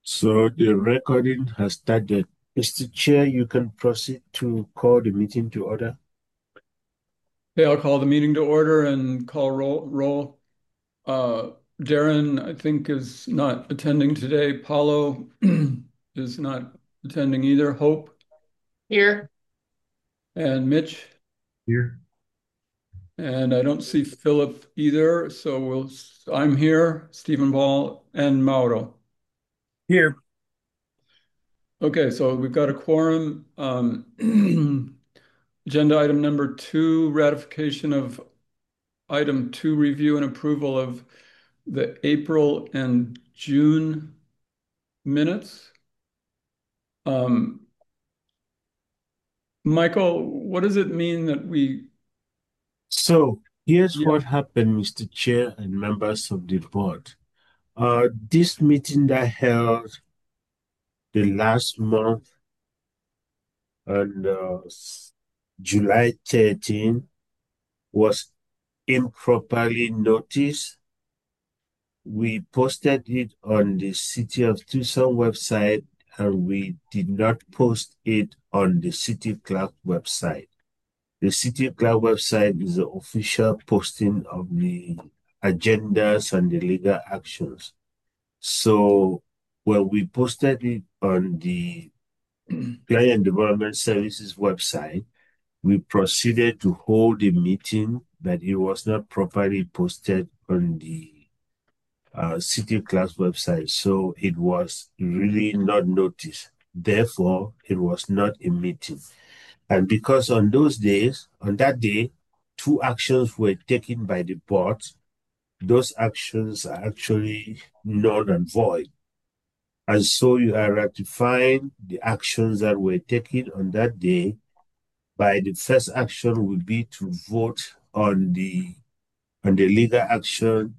So the recording has started. Mr. Chair, you can proceed to call the meeting to order. Okay, I'll call the meeting to order and call roll. Uh, Darren, I think, is not attending today. Paulo is not attending either. Hope Here. and Mitch. Here. And I don't see Philip either. So I'm here, Stephen Ball and Mauro. Here. Okay, so we've got a quorum. Agenda item number 2, ratification of item 2, review and approval of the April and June minutes. Um, Michael, what does it mean that So here's yeah, what happened, Mr. Chair and members of the board. This meeting that held the last month on July 13 was improperly noticed. We posted it on the City of Tucson website and we did not post it on the City Clerk website. The City Clerk website is the official posting of the agendas and the legal actions. So when we posted it on the Client Development Services website, we proceeded to hold a meeting, but it was not properly posted on the City Clerk's website. So it was really not noticed. Therefore, it was not a meeting. And because on those days, on that day, two actions were taken by the board, those actions are actually null and void. And so you are ratifying the actions that were taken on that day. By the first action will be to vote on the legal action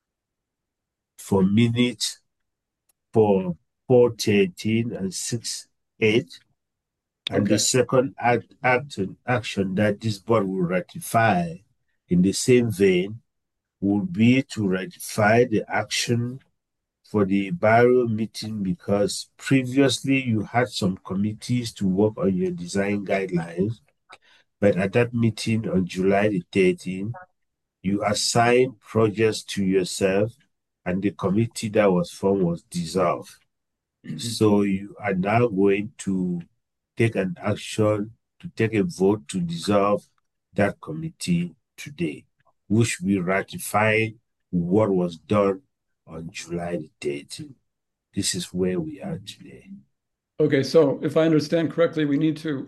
for minutes for 413 and 68. And the okay, second action that this board will ratify in the same vein will be to ratify the action for the Barrow meeting because previously you had some committees to work on your design guidelines, but at that meeting on July the 13th, you assigned projects to yourself and the committee that was formed was dissolved. So you are now going to take an action to take a vote to dissolve that committee today, which will ratify what was done on July the 13th. This is where we are today. okay. So if I understand correctly, we need to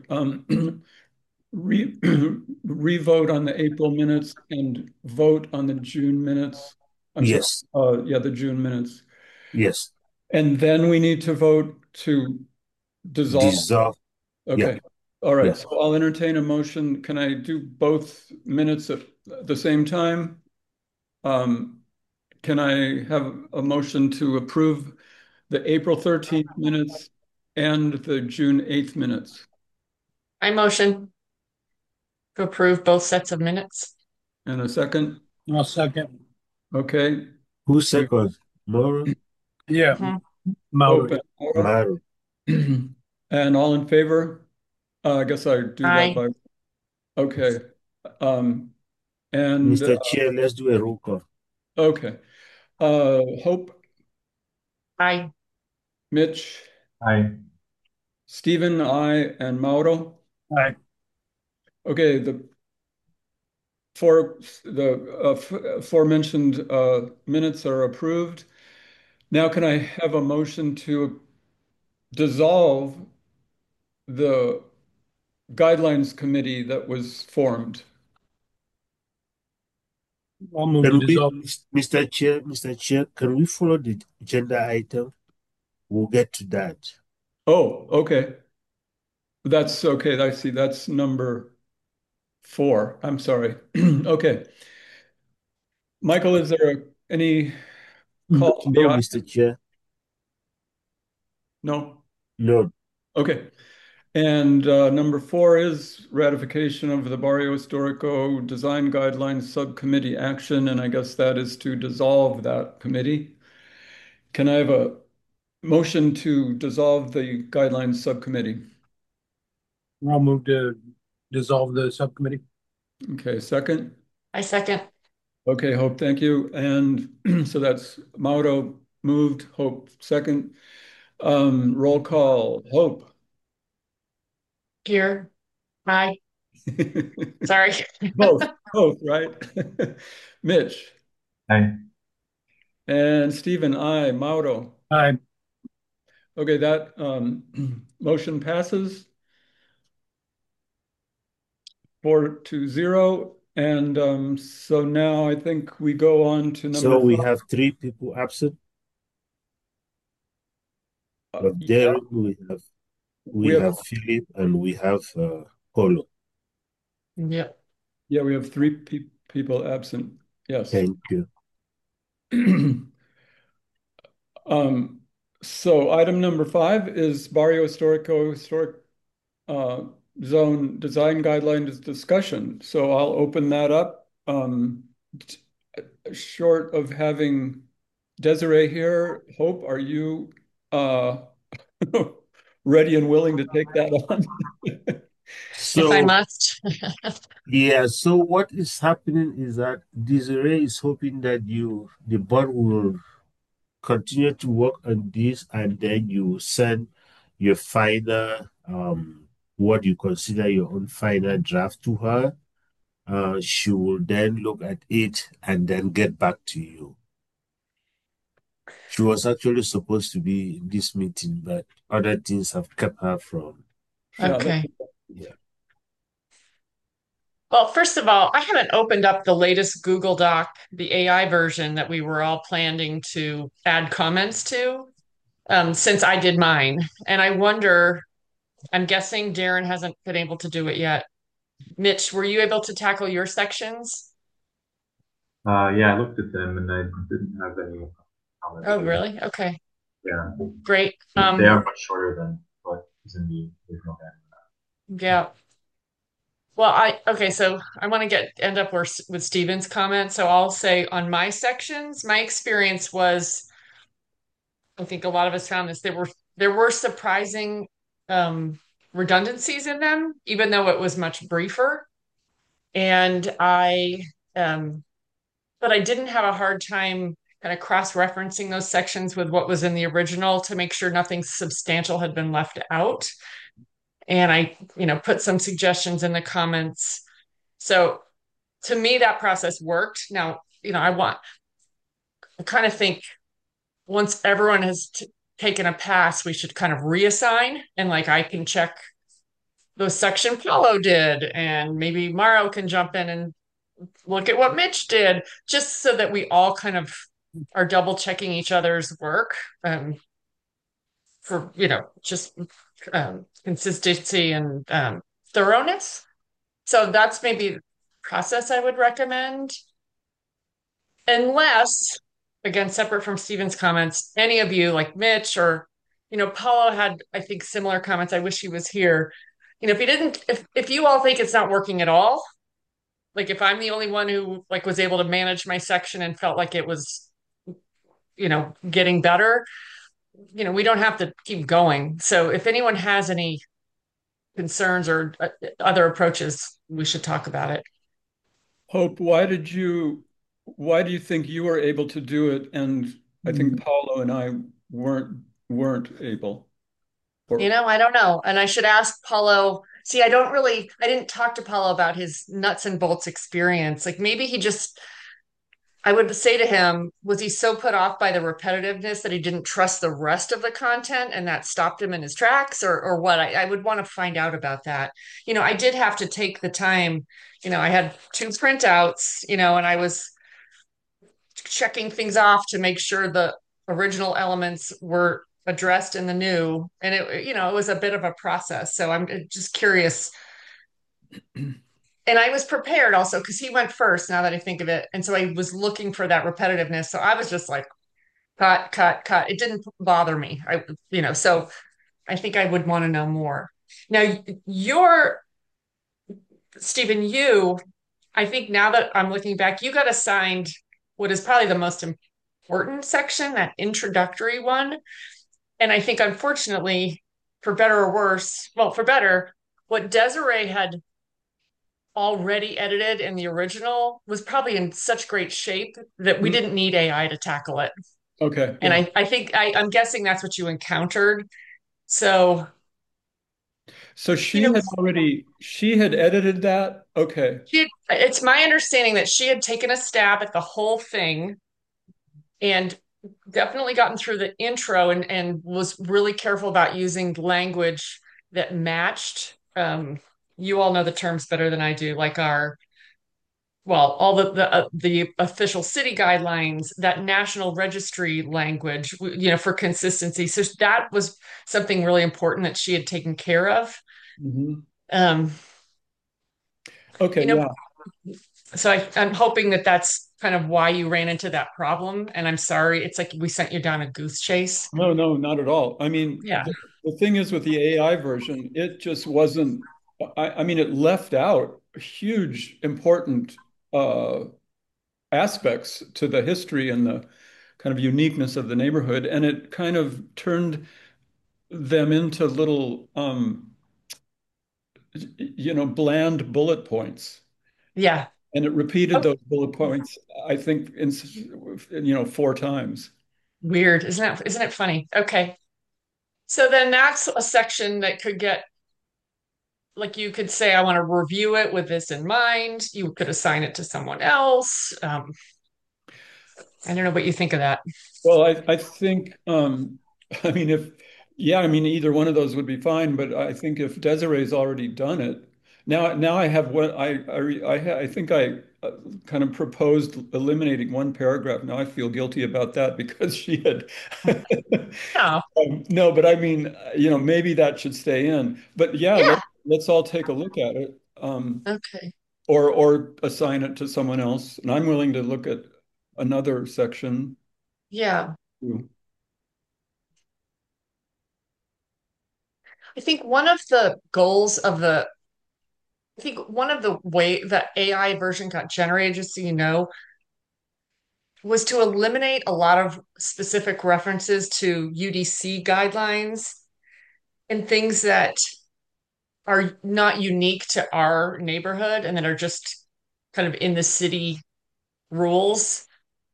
re re-vote on the April minutes and vote on the June minutes. I'm sorry. Yes, Yeah, the June minutes, yes, and then we need to vote to dissolve. dissolve. Yeah, Okay. All right. yeah. So I'll entertain a motion. Can I do both minutes at the same time? Um, can I have a motion to approve the April 13th minutes and the June 8th minutes? I motion to approve both sets of minutes. And a second? I'll second. Okay. Who We second? Moro? Yeah, Mhm. Mauro. open. Mauro. Maru. And all in favor? I guess I do that Aye. by, okay. Um, and Mr. Chair, let's do a roll call. okay. Hope, Aye. Mitch, Aye. Stephen, I, and Mauro. Aye. Okay, the aforementioned minutes are approved. Now, can I have a motion to dissolve the guidelines committee that was formed? I'll move to Can we, dissolve. Mr. Chair, can we follow the agenda item? We'll get to that. Oh, okay. That's okay. I see. That's number 4. I'm sorry. Okay. Michael, is there any No, call to the no, audience? Mr. Chair. No? No. Okay. And number 4 is ratification of the Barrio Historico Design Guidelines Subcommittee action, and I guess that is to dissolve that committee. Can I have a motion to dissolve the guidelines subcommittee. I'll move to dissolve the subcommittee. Okay, second. I second. Okay, Hope, thank you. And so that's Mauro moved, Hope second. Roll call, Hope. Here. Aye. Sorry. Both, right? Mitch. Aye. And Stephen, aye. Mauro. Aye. Okay, that motion passes 4-0. And so now I think we go on to number So we 5. have 3 people absent. Of Yeah, Darren, we have Philip, and we have Polo. Yep. yeah, we have 3 people absent. Yes. Thank you. So item number 5 is Barrio Historic Zone Design Guidelines discussion. So I'll open that up. Short of having Desiree here, Hope, are you ready and willing to take that on? If I So, must. yeah, so what is happening is that Desiree is hoping that the board will continue to work on this, and then you send your final, what you consider your own final draft to her. She will then look at it and then get back to you. She was actually supposed to be in this meeting, but other things have kept her from. Okay. Yeah. Well, first of all, I haven't opened up the latest Google Doc, the AI version that we were all planning to add comments to, since I did mine. And I wonder, I'm guessing Darren hasn't been able to do it yet. Mitch, were you able to tackle your sections? Yeah, I looked at them and I didn't have any comments. Oh, really? Okay, Yeah. great. They are much shorter than what is in the original guide. Yeah. Well, okay, so I want to end up with Steven's comment. So I'll say on my sections, my experience was, I think a lot of us found this, there were surprising redundancies in them, even though it was much briefer. And but I didn't have a hard time kind of cross-referencing those sections with what was in the original to make sure nothing substantial had been left out. And I, put some suggestions in the comments. So to me, that process worked. Now, I kind of think once everyone has taken a pass, we should kind of reassign, and like I can check those section Paulo did, and maybe Mauro can jump in and look at what Mitch did, just so that we all kind of are double checking each other's work, for just consistency and thoroughness. So that's maybe process I would recommend. Unless, again, separate from Steven's comments, any of you, like Mitch or, Paulo had, I think, similar comments. I wish he was here. If you all think it's not working at all, like if I'm the only one who like was able to manage my section and felt like it was, getting better, we don't have to keep going. So if anyone has any concerns or other approaches, we should talk about it. Hope, why do you think you were able to do it and I think Paulo and I weren't able? I don't know. And I should ask Paulo. See, I didn't talk to Paulo about his nuts and bolts experience. Like maybe I would say to him, was he so put off by the repetitiveness that he didn't trust the rest of the content and that stopped him in his tracks, or what? I would want to find out about that. I did have to take the time. I had 2 printouts, and I was checking things off to make sure the original elements were addressed in the new, and it was a bit of a process. So I'm just curious. And I was prepared also because he went first, now that I think of it. And so I was looking for that repetitiveness. So I was just like, cut, cut, cut. It didn't bother me. So I think I would want to know more. Now, Stephen, I think now that I'm looking back, you got assigned what is probably the most important section, that introductory one. And I think, unfortunately, for better or worse, well, for better, what Desiree had already edited in the original was probably in such great shape that we Mhm. didn't need AI to tackle it. Okay, And yeah. I think I'm guessing that's what you encountered. So, So you know, she had edited that. Okay. it's my understanding that she had taken a stab at the whole thing and definitely gotten through the intro and was really careful about using language that matched. You all know the terms better than I do, like all the official city guidelines, that national registry language, for consistency. So that was something really important that she had taken care of. Mhm. Um, Okay, you know, yeah. so I'm hoping that that's kind of why you ran into that problem. And I'm sorry, it's like we sent you down a goose chase. No, no, not at all. I mean, Yeah. the thing is with the AI version, it just wasn't, I mean, it left out huge, important uh, aspects to the history and the kind of uniqueness of the neighborhood. And it kind of turned them into little, bland bullet points. Yeah. And it repeated Oh, those bullet points, I think, four times. weird. Isn't it funny? Okay. So then that's a section that could get, like, you could say, I want to review it with this in mind. You could assign it to someone else. I don't know what you think of that. Well, I think, I mean, yeah, I mean, either one of those would be fine, but I think if Desiree's already done it, now I have what I think I kind of proposed eliminating one paragraph. Now I feel guilty about that because she had, Oh, no, but I mean, maybe that should stay in. But yeah, yeah. let's all take a look at it, Okay. or assign it to someone else. And I'm willing to look at another section Yeah. too. I think one of the goals of the I think one of the way the AI version got generated, just so you know, was to eliminate a lot of specific references to UDC guidelines and things that are not unique to our neighborhood and that are just kind of in the city rules.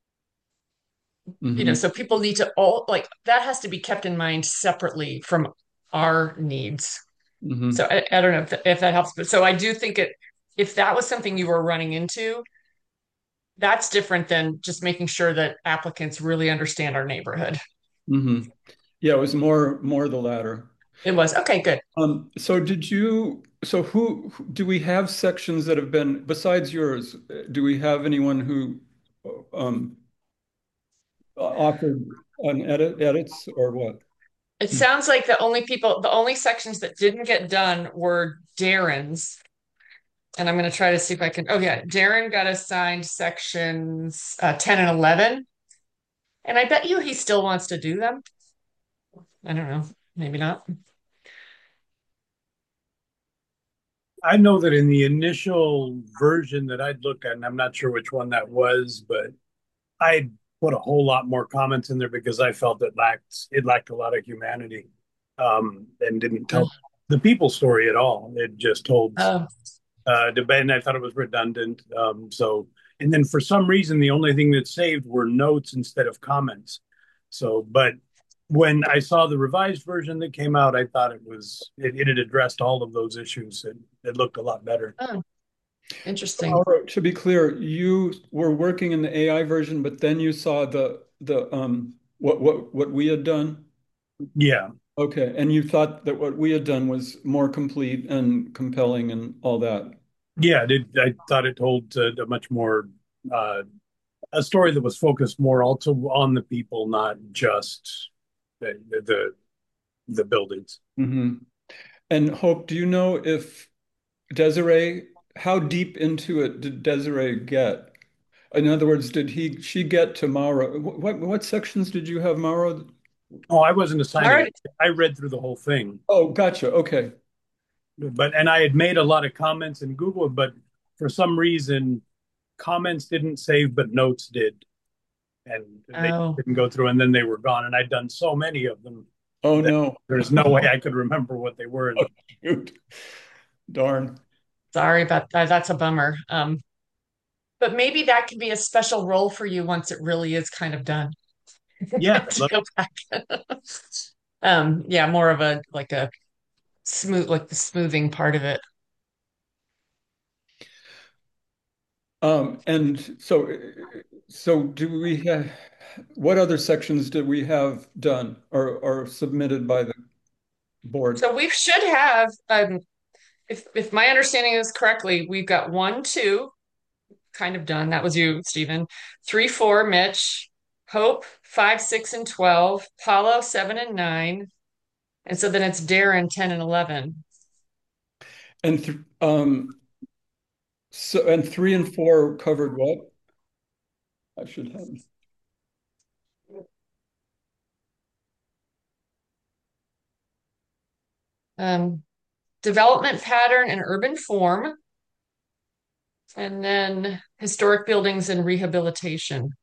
Mhm. So people need to all like that has to be kept in mind separately from our needs. So Mhm. I don't know if that helps, but so I do think if that was something you were running into, that's different than just making sure that applicants really understand our neighborhood. Hmm. Yeah, it was more the latter. It was okay, good. So do we have sections that have been, besides yours, do we have anyone who um, offered edits or what? It sounds like the only sections that didn't get done were Darren's. And I'm going to try to see if I can. Oh, yeah. Darren got assigned sections 10 and 11. And I bet you he still wants to do them. I don't know. Maybe not. I know that in the initial version that I'd looked at, and I'm not sure which one that was, but I put a whole lot more comments in there because I felt it lacked a lot of humanity, and didn't Uh, tell the people story at all. It just told Oh, debate, and I thought it was redundant. And then for some reason, the only thing that saved were notes instead of comments. But when I saw the revised version that came out, I thought it had addressed all of those issues. It looked a lot better. oh, interesting. Laura, to be clear, you were working in the AI version, but then you saw the what we had done. Yeah, Okay, and you thought that what we had done was more complete and compelling and all that. yeah. I thought it told a much more uh, a story that was focused more also on the people, not just the buildings. Hmm. And Hope, do you know if Desiree, how deep into it did Desiree get? In other words, she get to Mauro? What sections did you have, Mauro? Oh, I wasn't All assigning right. it. I read through the whole thing. Oh, gotcha. Okay. And I had made a lot of comments in Google, but for some reason comments didn't save, but notes did, and they Oh, didn't go through, and then they were gone. And I'd done so many of them Oh, no. There's no way I could remember what they were. Oh, shoot. Darn. Sorry about that. That's a bummer. But maybe that could be a special role for you once it really is kind of done Yeah, to go back. Yeah, more of a like a smooth, like the smoothing part of it. And so do we have, what other sections did we have done or submitted by the board? So we should have, if my understanding is correctly, we've got 1, 2 kind of done. That was you, Stephen. 3, 4, Mitch. Hope 5, 6, and 12. Paulo 7 and 9. And so then it's Darren 10 and 11. And so and 3 and 4 covered what? I should have. Development pattern and urban form, and then historic buildings and rehabilitation.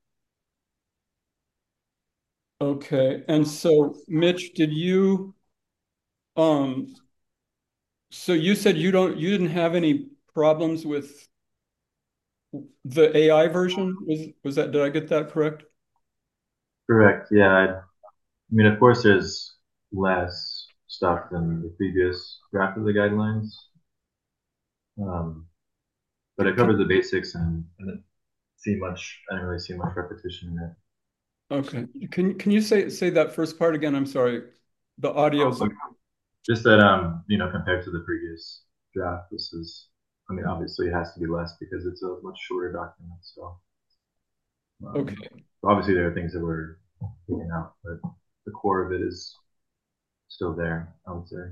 Okay. And so Mitch, did you um so you said you didn't have any problems with the AI version? Was that, did I get that correct? Correct. Yeah. I mean, of course, there's less stuff than the previous draft of the guidelines, um, but it covers the basics, and I didn't really see much repetition in it. Okay. Can you say that first part again? I'm sorry. The audio's Just that, compared to the previous draft, this is, I mean, obviously it has to be less because it's a much shorter document. So, okay. obviously there are things that were taken out, but the core of it is still there, I would say.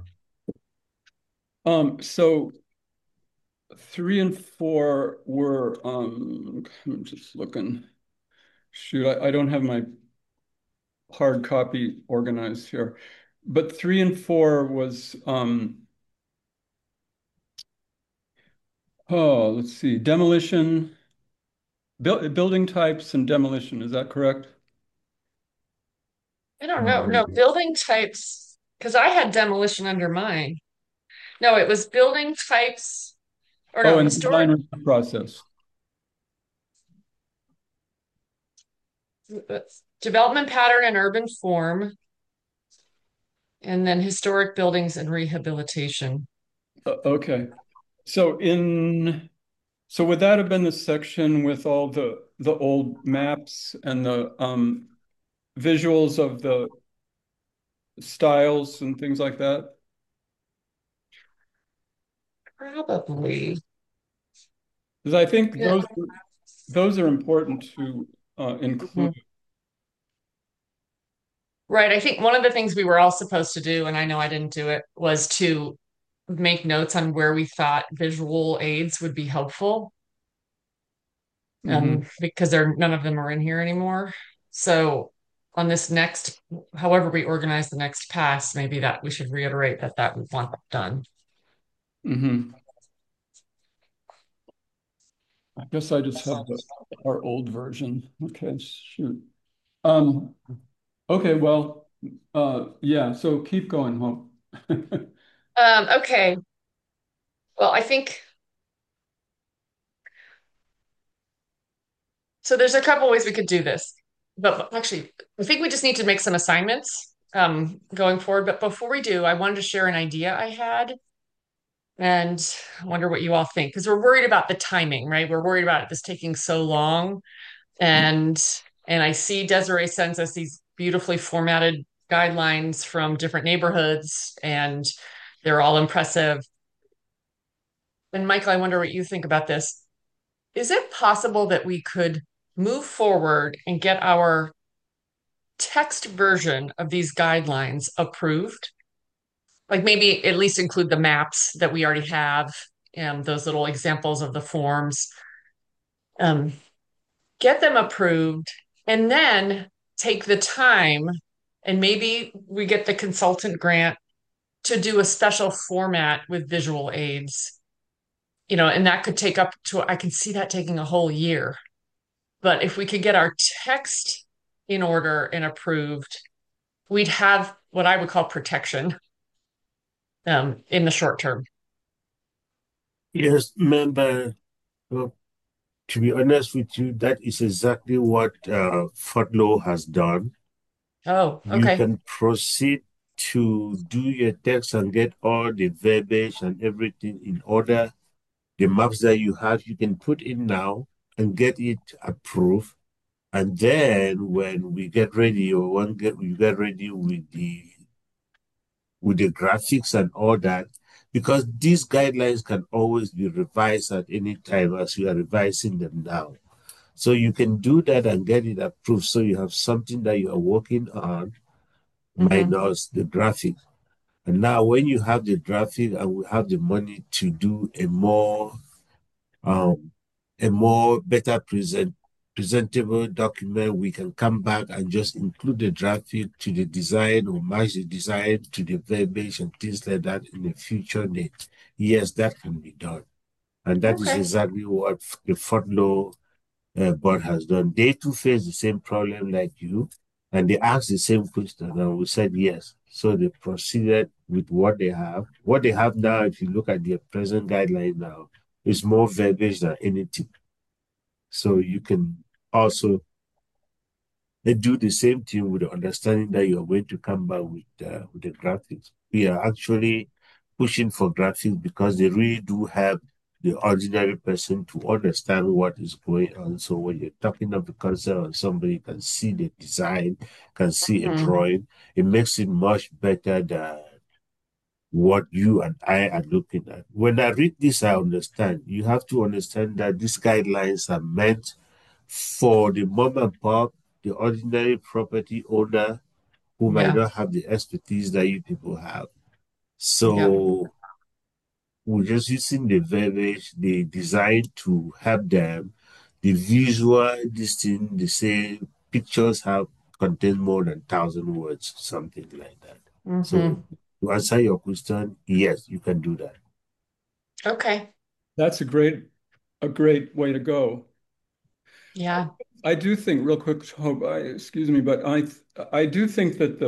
So 3 and 4 were I'm just looking. Shoot, I don't have my hard copy organized here. But 3 and 4 was oh, let's see, demolition, building types and demolition, is that correct? I don't know. No, building types, because I had demolition under mine. No, it was building types, or Oh, no, and historic design review process. development pattern and urban form, and then historic buildings and rehabilitation. Okay. So would that have been the section with all the old maps and the visuals of the styles and things like that? Probably. Because I think Yeah. those are important to include. Mhm. Right. I think one of the things we were all supposed to do, and I know I didn't do it, was to make notes on where we thought visual aids would be helpful, Mhm. because none of them are in here anymore. So on this next, however we organize the next pass, maybe that we should reiterate that we want that done. Mhm. I guess I just have our old version. Okay, shoot. Um, okay, well, yeah, so keep going, Hope. Okay. Well, I think so. There's a couple ways we could do this, but actually, I think we just need to make some assignments going forward. But before we do, I wanted to share an idea I had, and I wonder what you all think, because we're worried about the timing, right? We're worried about this taking so long, and I see Desiree sends us these beautifully formatted guidelines from different neighborhoods, and they're all impressive. And Michael, I wonder what you think about this. Is it possible that we could move forward and get our text version of these guidelines approved? Like maybe at least include the maps that we already have and those little examples of the forms. Um, get them approved, and then take the time, and maybe we get the consultant grant to do a special format with visual aids, and that could take up to, I can see that taking a whole year. But if we could get our text in order and approved, we'd have what I would call protection in the short term. Yes, member. Well, to be honest with you, that is exactly what Fodlo has done. Oh, You okay. can proceed to do your text and get all the verbiage and everything in order. The maps that you have, you can put in now and get it approved. And then when we get ready, or when you get ready with the graphics and all that, because these guidelines can always be revised at any time as you are revising them now. So you can do that and get it approved. So you have something that you are working on Hmm. minus the graphics. And now when you have the graphic and we have the money to do um, a more better presentable document, we can come back and just include the graphic to the design or match the design to the verbiage and things like that in the future date. Yes, that can be done. And that is Okay. exactly what the Fodlo board has done. They too face the same problem like you, and they asked the same question, and we said yes. So they proceeded with what they have. What they have now, if you look at their present guideline now, is more verbiage than anything. So you can also do the same thing with the understanding that you're going to come back with the graphics. We are actually pushing for graphics because they really do help the ordinary person to understand what is going on. So when you're talking of the concept and somebody can see the design, can see a Hmm. drawing, it makes it much better than what you and I are looking at. When I read this, I understand. You have to understand that these guidelines are meant for the mom and pop, the ordinary property owner who might Yeah. not have the expertise that you people have. Yep. So we're just using the verbiage, the design to help them. The visual, this thing, they say pictures have contain more than 1,000 words, something like that. So Hmm. to answer your question, yes, you can do that. Okay. That's a great way to go. Yeah. I do think, real quick, Hope, excuse me, but I do think that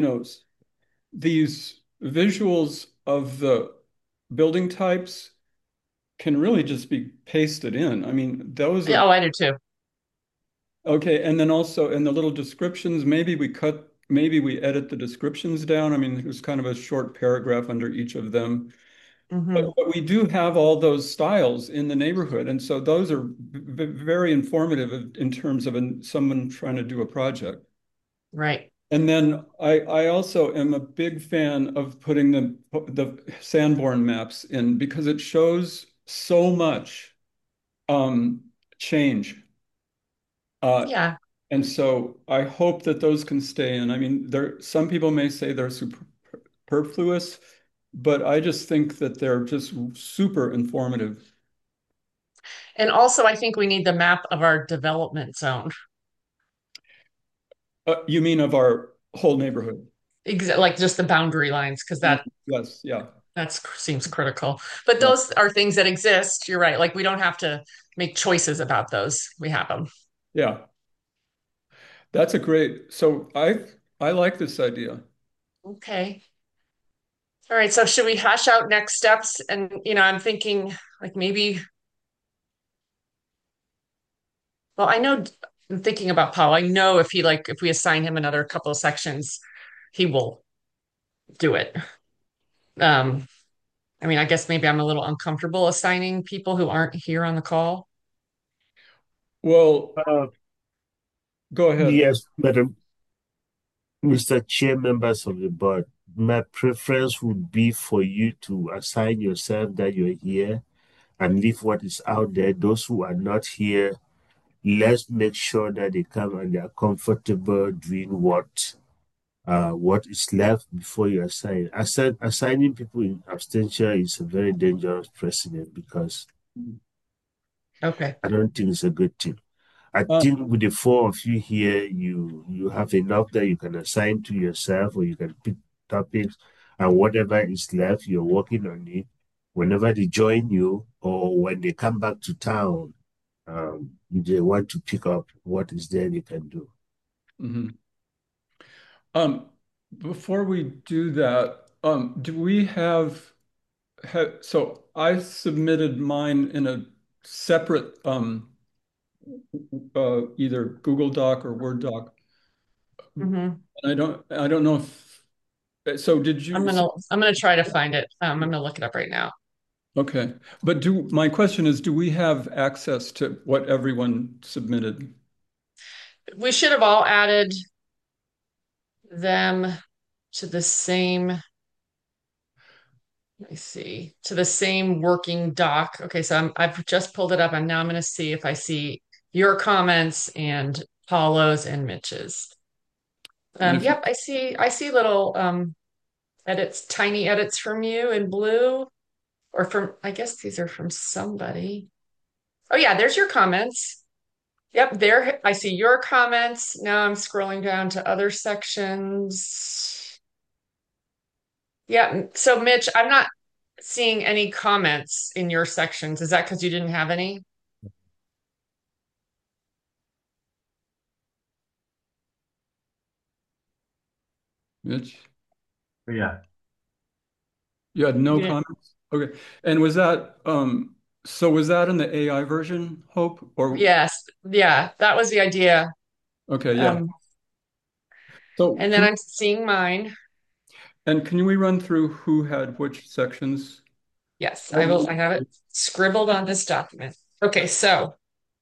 these visuals of the building types can really just be pasted in. I mean, those Yeah, are oh, I do too. okay. And then also in the little descriptions, maybe we edit the descriptions down. I mean, there's kind of a short paragraph under each of them. Hmm. But we do have all those styles in the neighborhood. And so those are very informative in terms of someone trying to do a project. Right. And then I also am a big fan of putting the Sanborn maps in because it shows so much um, change. Uh, Yeah. and so I hope that those can stay in. I mean, some people may say they're superfluous, but I just think that they're just super informative. And also, I think we need the map of our development zone. You mean of our whole neighborhood? Like just the boundary lines, because Yes, yeah, that seems critical. But yeah, those are things that exist. You're right. Like we don't have to make choices about those. We have them. yeah. That's a great. So I like this idea. Okay. All right. So should we hash out next steps? And I'm thinking like maybe, well, I'm thinking about Paul. I know if we assign him another couple of sections, he will do it. Um, I mean, I guess maybe I'm a little uncomfortable assigning people who aren't here on the call. Well, Uh, go ahead. yes, Madam Mr. Chair, members of the board, my preference would be for you to assign yourself that you're here and leave what is out there. Those who are not here, let's make sure that they come and they are comfortable doing what is left before you assign. Assigning people in absentia is a very dangerous precedent because Okay. I don't think it's a good thing. I Uh, think with the four of you here, you have enough that you can assign to yourself, or you can pick topics, and whatever is left, you're working on it. Whenever they join you, or when they come back to town, if they want to pick up what is there, they can do. mhm. Um, before we do that, do we so I submitted mine in a separate either Google Doc or Word doc. Mhm. And I don't know if so did you I'm gonna try to find it. I'm gonna look it up right now. okay. But my question is, do we have access to what everyone submitted? We should have all added them to the same, let me see, to the same working doc. Okay, so I've just pulled it up and now I'm going to see if I see your comments and Paulo's and Mitch's. And if Yep, I see little edits, tiny edits from you in blue, or from, I guess these are from somebody. Oh yeah, there's your comments. Yep, there I see your comments. Now I'm scrolling down to other sections. Yeah, so Mitch, I'm not seeing any comments in your sections. Is that because you didn't have any? Mitch, But yeah, you had no You didn't. comments? Okay. And was that so was that in the AI version, Hope? Or Yes, yeah, that was the idea. okay, yeah. Um, So and then I'm seeing mine. can we run through who had which sections? Yes, I will. Oh, I have it scribbled on this document. Okay, so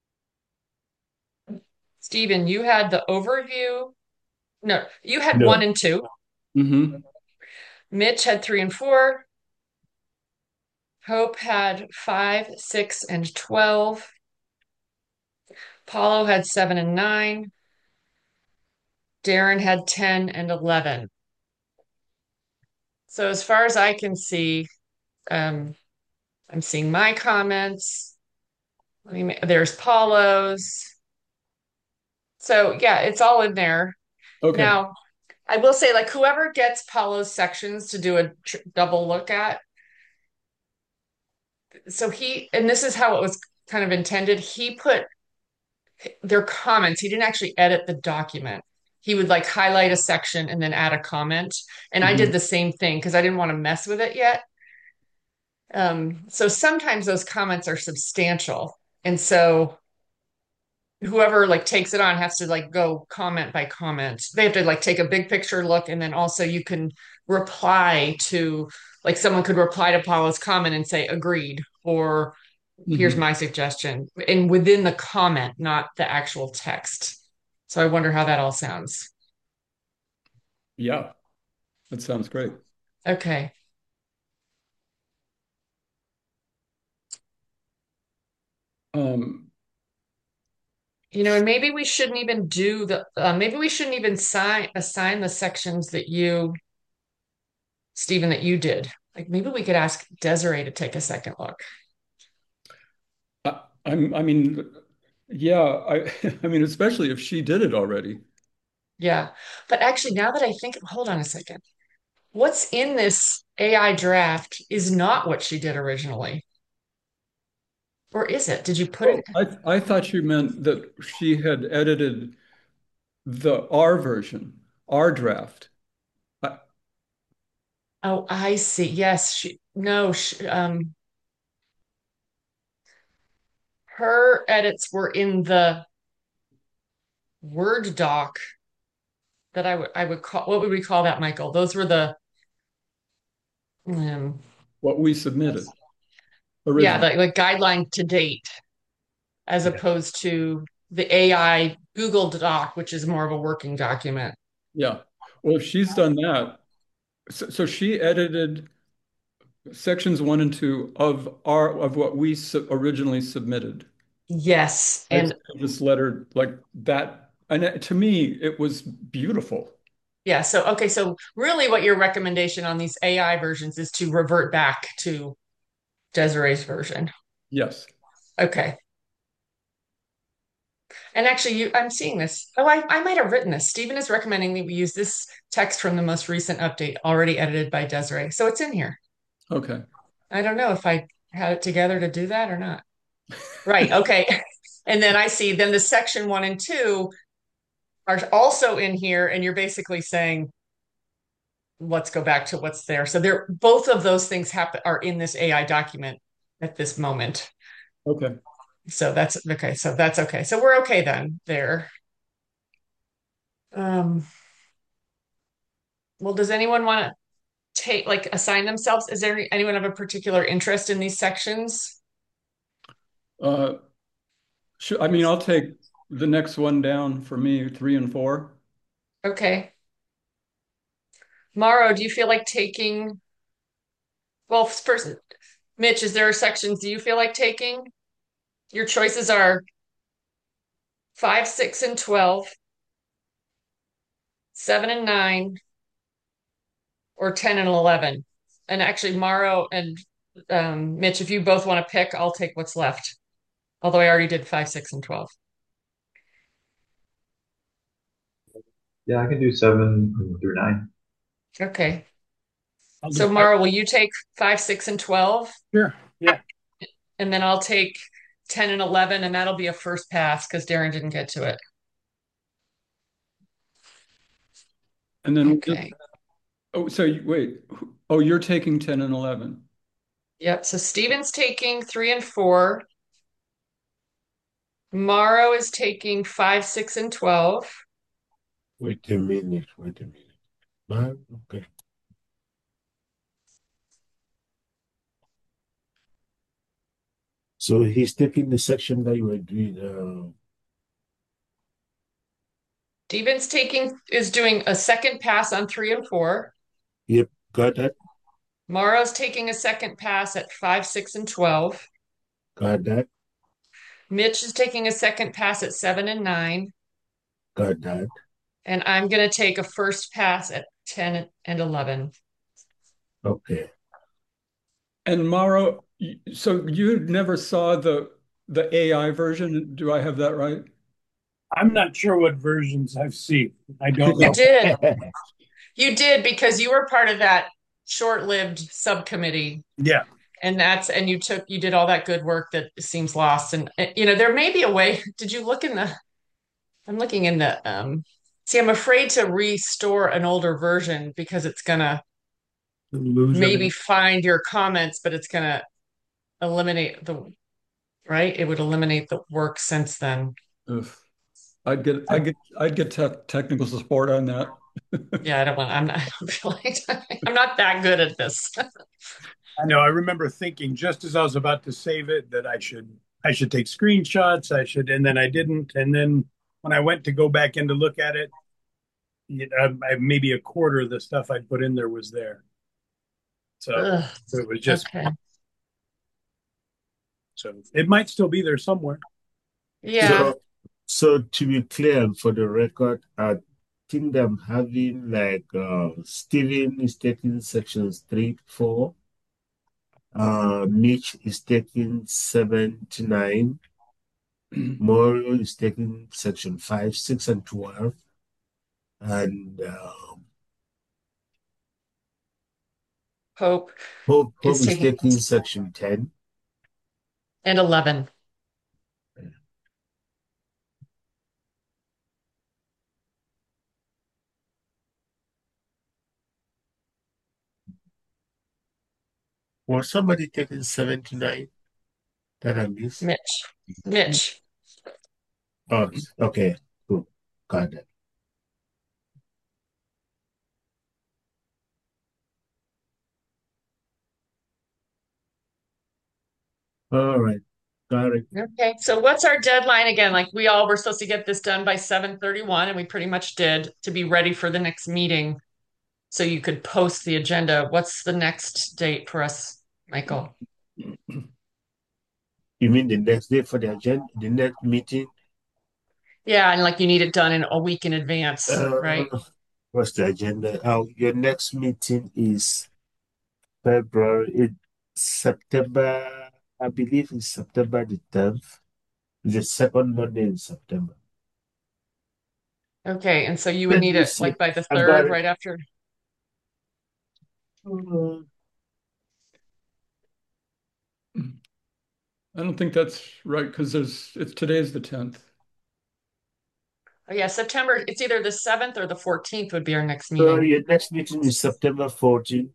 Stephen, you had the overview. No, you had one No, and two. mm-hmm. Mitch had three and four. Hope had 5, 6, and 12. Paulo had 7 and 9. Darren had 10 and 11. So as far as I can see, um, I'm seeing my comments. There's Paulo's. So yeah, it's all in there. Okay. Now, I will say, like, whoever gets Paulo's sections to do a double look at, so and this is how it was kind of intended. He put their comments, he didn't actually edit the document. He would like highlight a section and then add a comment. And I did Mm-hmm. the same thing because I didn't want to mess with it yet. So sometimes those comments are substantial. And so whoever like takes it on has to like go comment by comment. They have to like take a big picture look, and then also you can reply to, like, someone could reply to Paula's comment and say agreed, or here's Mm-hmm. my suggestion, and within the comment, not the actual text. So I wonder how that all sounds. Yeah, that sounds great. Okay. Um, And maybe we shouldn't even do maybe we shouldn't even assign the sections that Stephen, that you did. Like maybe we could ask Desiree to take a second look. I mean, yeah, I mean, especially if she did it already. Yeah. But actually, now that I think, hold on a second. What's in this AI draft is not what she did originally. Or is it? Did you put Oh, it? I thought you meant that she had edited the R version, R draft. I, Oh, I see. Yes, no, her edits were in the Word doc that I would call, what would we call that, Michael? Those were the um, what we submitted yeah, originally. the guideline to date, as yeah, opposed to the AI Google Doc, which is more of a working document. Yeah. Well, if she's done that, so she edited sections one and two of what we originally submitted. Yes, I and just let her like that, and to me, it was beautiful. yeah, so okay, so really what your recommendation on these AI versions is to revert back to Desiree's version. Yes. Okay. And actually I'm seeing this. Oh, I might have written this. Stephen is recommending that we use this text from the most recent update already edited by Desiree. So it's in here. Okay. I don't know if I had it together to do that or not. Right. Okay. And then I see then the section 1 and 2 are also in here, and you're basically saying let's go back to what's there. So there, both of those things are in this AI document at this moment. Okay. So that's okay. So that's okay. So we're okay then there. Well, does anyone want to assign themselves? Is there anyone have a particular interest in these sections? Uh, I mean, I'll take the next one down for me, 3 and 4. Okay. Mauro, do you feel like taking, well, first, Mitch, is there sections do you feel like taking? Your choices are 5, 6, and 12, 7 and 9, or 10 and 11. And actually, Mauro and Mitch, if you both want to pick, I'll take what's left. Although I already did 5, 6, and 12. Yeah, I can do 7 through 9. Okay. I'll do So, five. Mauro, will you take 5, 6, and 12? Sure. Yeah. And then I'll take 10 and 11, and that'll be a first pass because Darren didn't get to it. And then, Okay. oh, so wait. Oh, you're taking 10 and 11. Yep. So Steven's taking 3 and 4. Mauro is taking 5, 6, and 12. Wait a minute. Wait a minute. Okay. So he's taking the section that you were doing. Steven's is doing a second pass on 3 and 4. Yep, got that. Mauro's taking a second pass at 5, 6, and 12. Got that. Mitch is taking a second pass at 7 and 9. Got that. And I'm going to take a first pass at 10 and 11. Okay. And Mauro, so you never saw the AI version? Do I have that right? I'm not sure what versions I've seen. I don't You know. did. You did because you were part of that short-lived subcommittee. Yeah. And you did all that good work that seems lost. And there may be a way. Did you look I'm looking in see, I'm afraid to restore an older version because it's gonna Lose maybe everything. find your comments, but it's gonna eliminate right? It would eliminate the work since then. Ugh. I'd get technical support on that. Yeah, I don't want, I'm not, I don't feel like, I'm not that good at this. I know. I remember thinking just as I was about to save it that I should take screenshots. And then I didn't. And then when I went to go back in to look at it, maybe a quarter of the stuff I'd put in there was there. So Ugh, it was just okay. so it might still be there somewhere. Yeah. So to be clear and for the record, I think I'm having Steven is taking sections 3 to 4. Mitch is taking 7 to 9. Mario is taking section 5, 6, and 12. And Hope Hope is is taking taking section 10. and 11. Was somebody taking 7 to 9 that I missed? Mitch. Oh, okay. Cool. Got it. All right. Got it. Okay. So what's our deadline again? Like we all were supposed to get this done by 7:31 and we pretty much did to be ready for the next meeting. So you could post the agenda. What's the next date for us, Michael? You mean the next day for the agenda, the next meeting? Yeah, and like you need it done in a week in advance, Uh, right? what's the agenda? Oh, your next meeting is September, I believe it's September the 10th. It's the second Monday in September. Okay, and so you would Let need me it see. like by the I got third, it. right after. Uh, I don't think that's right because today's the 10th. Oh yeah, September, it's either the 7th or the 14th would be our next So meeting. your next meeting is September 14th,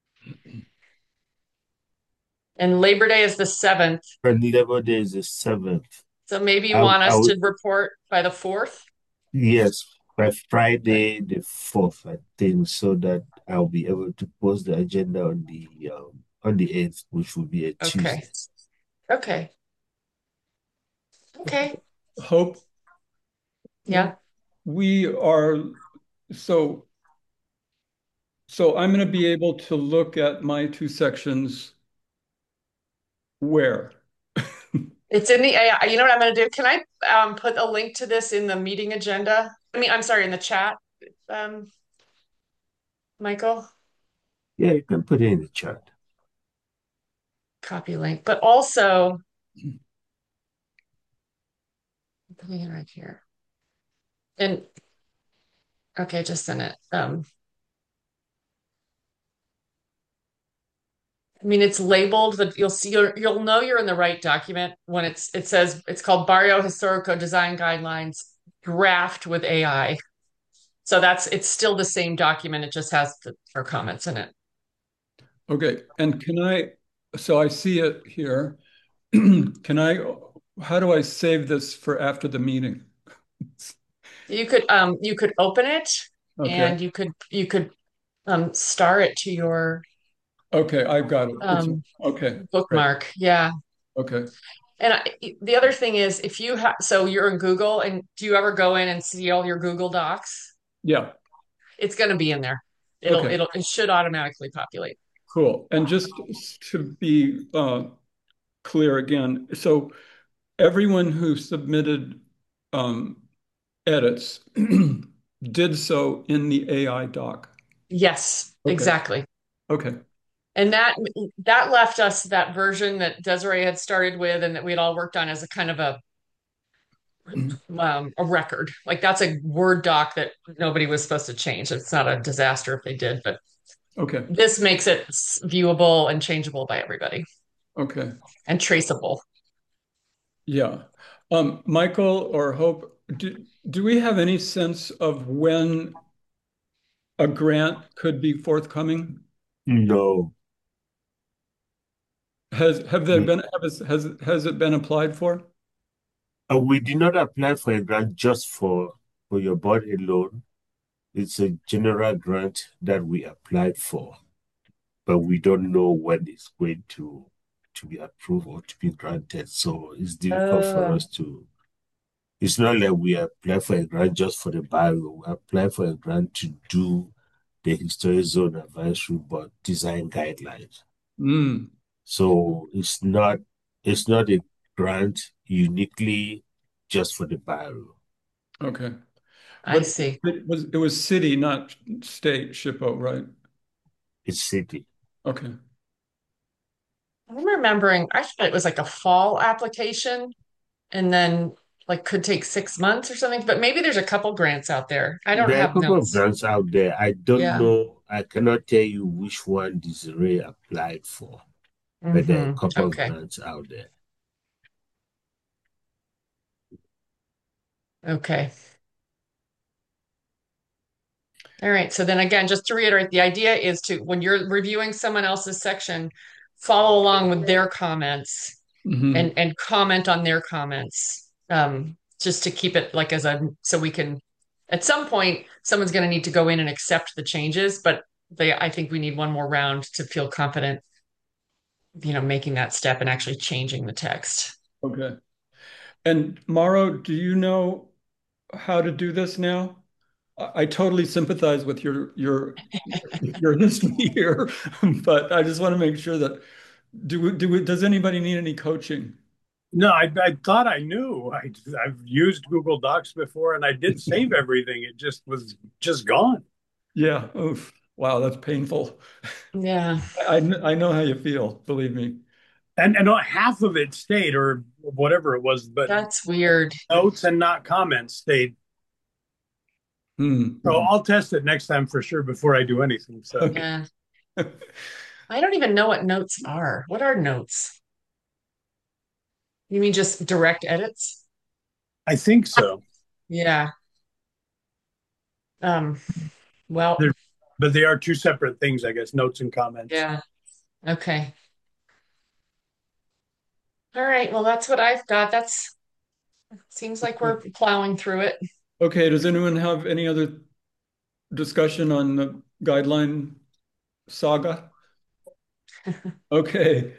And Labor Day is the 7th. and Labor Day is the 7th. So maybe you I, want I us would, to report by the 4th? yes, by Okay. Friday the 4th, I think, so that I'll be able to post the agenda on the 8th, which will be a Okay. Tuesday. Okay. Okay. Hope Yeah. we are so so I'm going to be able to look at my two sections where? It's in the AI. You know what I'm going to do? Can I put a link to this in the meeting agenda? I mean, I'm sorry, in the chat, um, Michael? Yeah, you can put it in the chat. Copy link. But also, putting it right here. And okay, just send it. I mean, it's labeled, but you'll see, you'll know you're in the right document when it says it's called Barrio Historico Design Guidelines Draft with AI. So it's still the same document. It just has our comments in it. Okay, and so I see it here. How do I save this for after the meeting? You could open it Okay, and you could star it to your okay, I've got it. um Okay, great. bookmark. Yeah. Okay. And the other thing is if you have, so you're in Google and do you ever go in and see all your Google Docs? Yeah, It's going to be in there. okay, It should automatically populate. cool. And just to be clear again, so everyone who submitted um, edits did so in the AI doc. Yes, Okay, exactly. okay. And that left us that version that Desiree had started with and that we'd all worked on as a kind of a record. Like that's a Word doc that nobody was supposed to change. It's not a disaster if they did, but Okay, this makes it viewable and changeable by everybody okay. and traceable. Yeah. Michael or Hope, do we have any sense of when a grant could be forthcoming? No, Have there been has it been applied for? we did not apply for a grant just for your board alone. It's a general grant that we applied for, but we don't know when it's going to be approved or to be granted. So it's difficult for Oh, us to. It's not like we apply for a grant just for the bio. We apply for a grant to do the historic zone advisory board design guidelines. Mm, So it's not a grant uniquely just for the bio. okay. I But see. it was city, not state, SHPO, right? It's city. Okay. I'm remembering, I thought it was like a fall application and then like could take 6 months or something, but maybe there's a couple grants out there. I don't There are a have couple of notes. grants out there. I don't Yeah. know. I cannot tell you which one Desiree applied for, but there are a Hmm. couple of Okay. grants out there. Okay. All right. So then again, just to reiterate, the idea is to, when you're reviewing someone else's section, follow along with their comments Hmm. and comment on their comments. Just to keep it like so we can, at some point, someone's going to need to go in and accept the changes, but I think we need one more round to feel confident, making that step and actually changing the text. Okay. And Mauro, do you know how to do this now? I totally sympathize with your history here, but I just want to make sure that does anybody need any coaching? No, I thought I knew. I've used Google Docs before, and I did save everything. It just was just gone. Yeah. Oof. Wow, that's painful. Yeah, I know how you feel, believe me. And half of it stayed, or whatever it was, but that's weird. notes and not comments stayed. Hmm. So I'll test it next time for sure before I do anything. So Okay. Yeah. I don't even know what notes are. What are notes? You mean just direct edits? I think so. Yeah. Well, They're, but they are two separate things, I guess, notes and comments. yeah, okay. All right, well, that's what I've got. That's seems like we're plowing through it. Okay, does anyone have any other discussion on the guideline saga? Okay.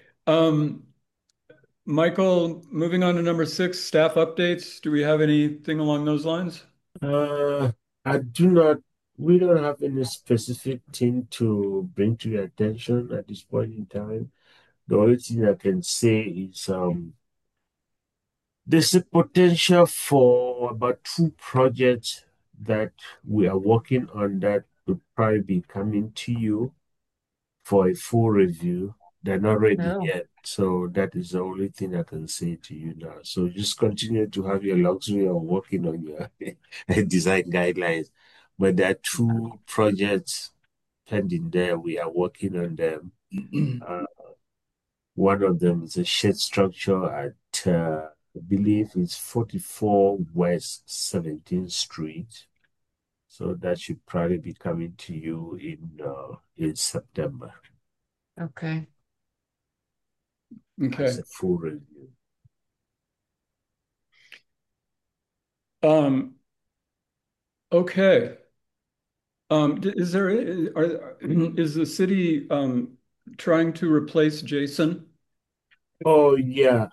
Michael, moving on to number 6, staff updates. Do we have anything along those lines? Uh, I do not, we don't have any specific thing to bring to your attention at this point in time. The only thing I can say is there's a potential for about 2 projects that we are working on that will probably be coming to you for a full review. They're not ready Oh, yet. So that is the only thing I can say to you now. So just continue to have your luxury of working on your design guidelines. But there are 2 projects pending there. We are working on them. Uh, One of them is a shed structure at, I believe it's 44 West 17th Street. So that should probably be coming to you in September Okay. okay. as a full review. Okay. Is there is the city trying to replace Jason? Oh yeah,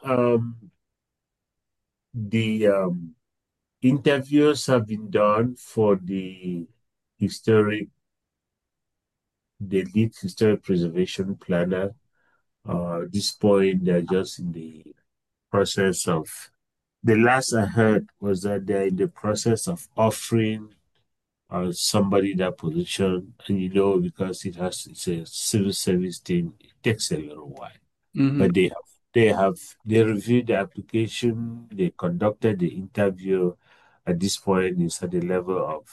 the interviews have been done for historic, the lead historic preservation planner. At this point, they're just in the process of. The last I heard was that they're in the process of offering somebody that position, and because it's a civil service thing, it takes a little while. Mhm. But they reviewed the application, they conducted the interview. At this point, it's at the level of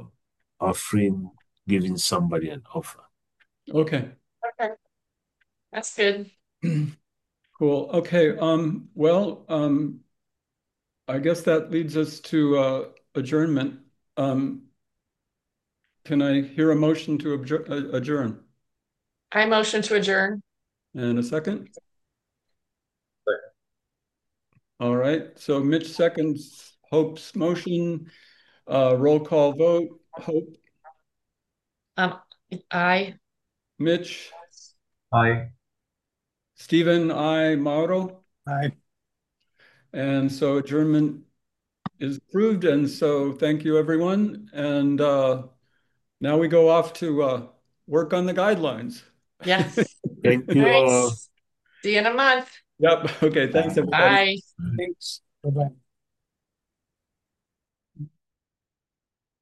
giving somebody an offer. Okay. Okay, that's good. Cool. Okay. Well, I guess that leads us to adjournment. Um, can I hear a motion to adjourn? I motion to adjourn. And a second? All right. So Mitch seconds Hope's motion. Roll call vote. Hope, Um, I, Mitch, Hi. Stephen, I, Mauro. Hi. And so adjournment is approved. And so thank you, everyone. And now we go off to work on the guidelines. yes. Thank All you right. all. See you in a month. Yep. Okay. Thanks, everybody. Bye. Thanks. Bye-bye.